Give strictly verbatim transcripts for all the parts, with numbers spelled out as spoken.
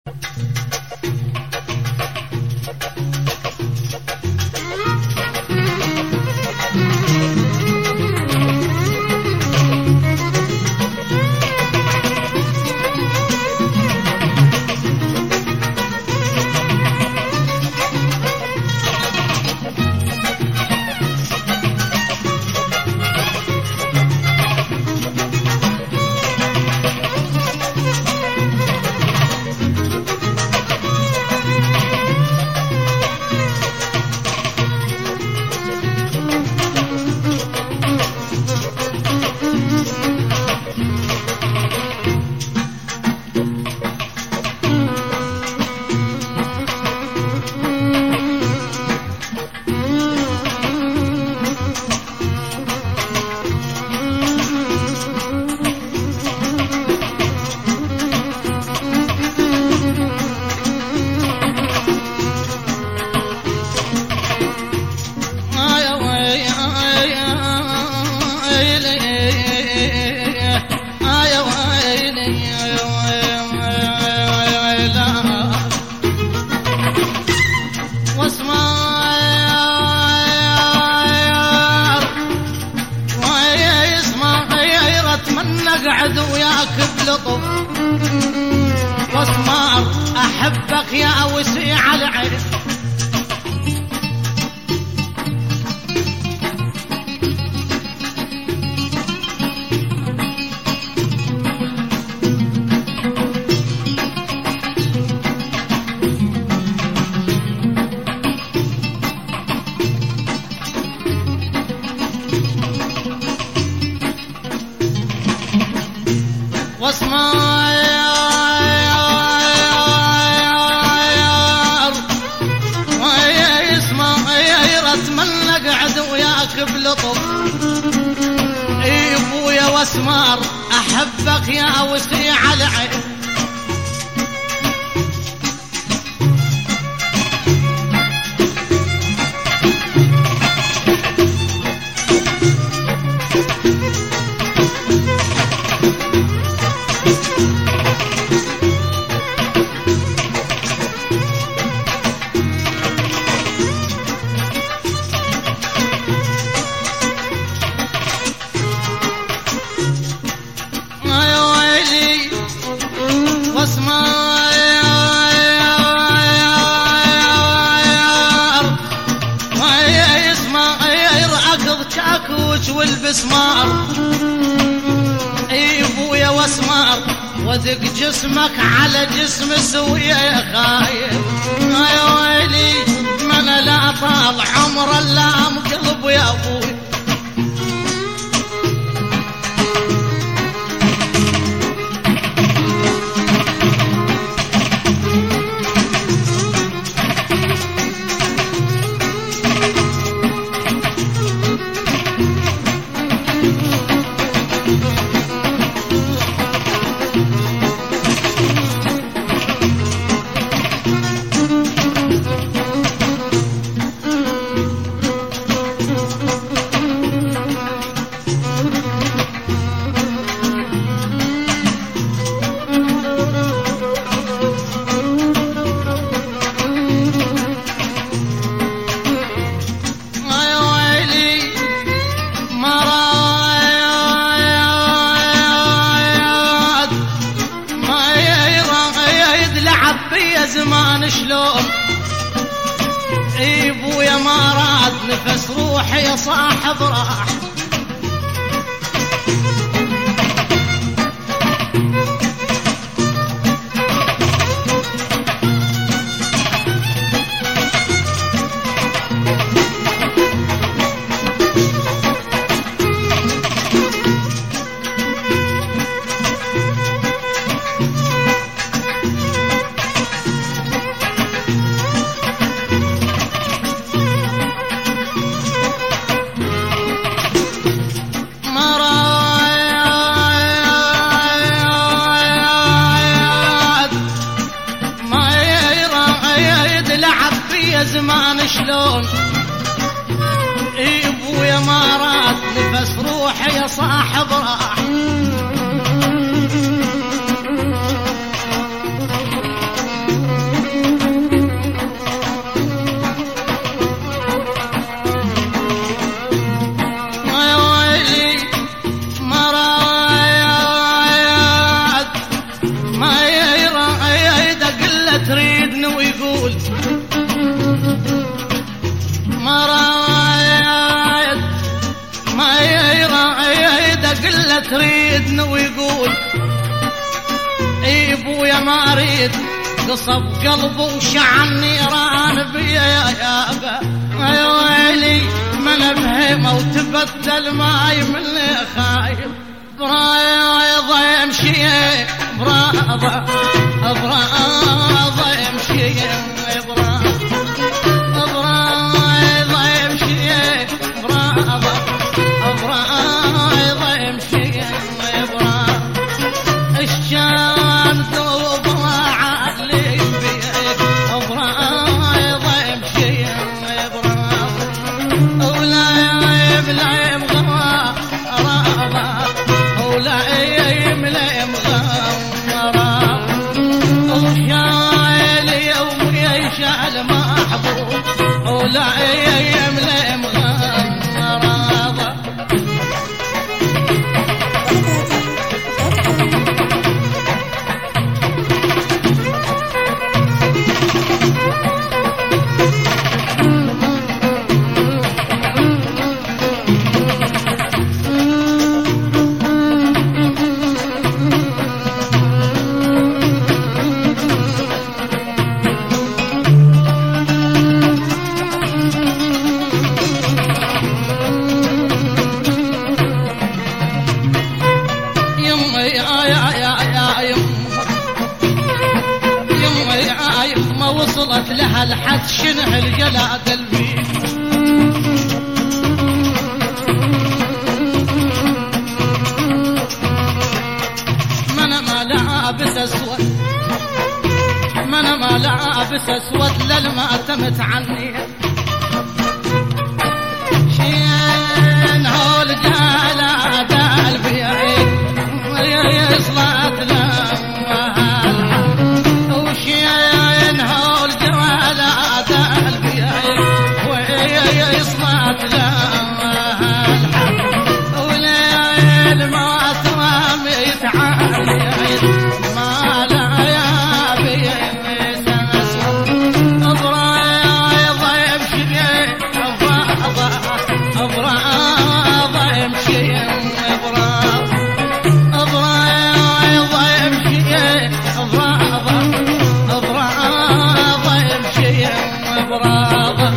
اقعد وياك بلطف واسمار احبك يا وسيع العين. واسمار ويسمار اتمنى اقعد وياك بلطف اي ابويا واسمار احبك يا وسيع العين. والبسمار اي ابويا واسمار وذق جسمك على جسم سوية يا خايف. يا ويلي من لا طال عمر اللام قلب يا ابوي. زمان شلون اي ابويا ما راد نفس روحي يا صاحب راح. زمان شلون اي ابويا ما راد نفس روحي يا صاحب راح. ويقول ما رايد ما يرايد قله تريدني ويقول اي ابويا ما اريد قصب قلبه وشعل نيران بيا يا يابا يا ويلي من بهيمه وتبدل ماي مني خايف براضة يمشي براضة براضة يمشي براضة براضة يمشي براضة براضة يمشي براضة الشام ذوب عقلي بيك براضة يمشي براضة ولا يبلا يبغى راضة ولا يملا مغامرة وشايل يوم يشعل محبوب ولا يملا مغامرة وصلت لها الحد شنه الجلا قلبي من ما لابس اسود من ما لابس اسود للماتمت عني شين هول جلا قلبي يصلت له وشين هول جلا قلبي ويصلت له وليل ما ترام يتعالي ما لا يا بي أبراض يمشي أبراض أبراض يمشي أبراض أبراض يمشي أبراض أبراض يمشي أبراض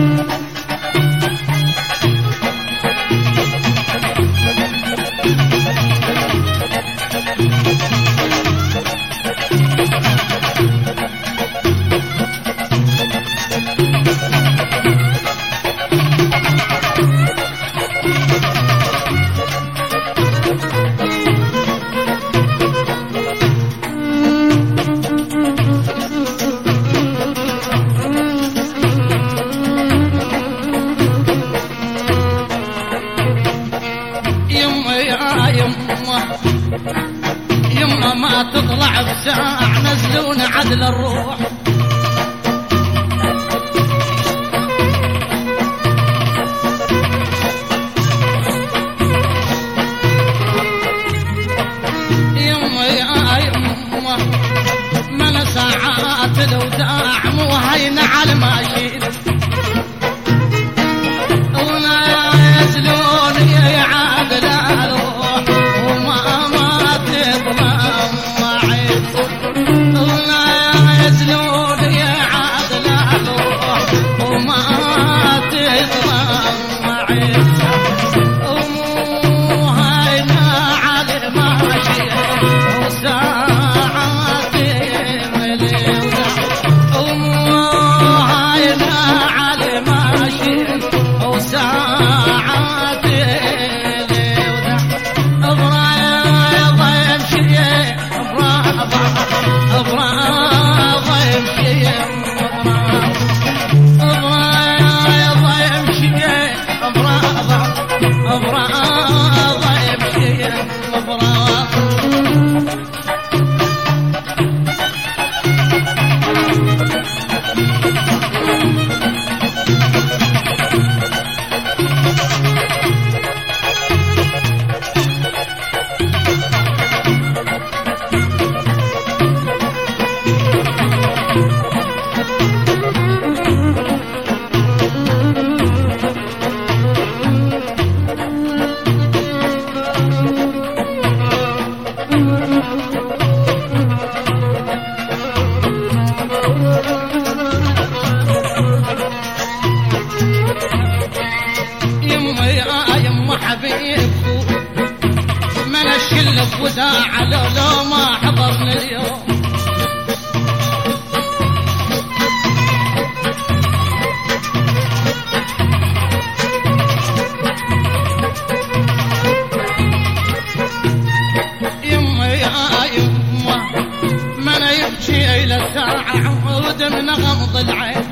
يما ما تطلع بساع نزلون عدل الروح يما يا يما من ساعات الوداع مو هين على الماشي ولا يزلون يا عدل الروح وما ما تطلع معي ولا يزلون الوداع لو لو ما حضرني اليوم. يما يا يما من يبكي إلى ساعة ودمنا غمض العين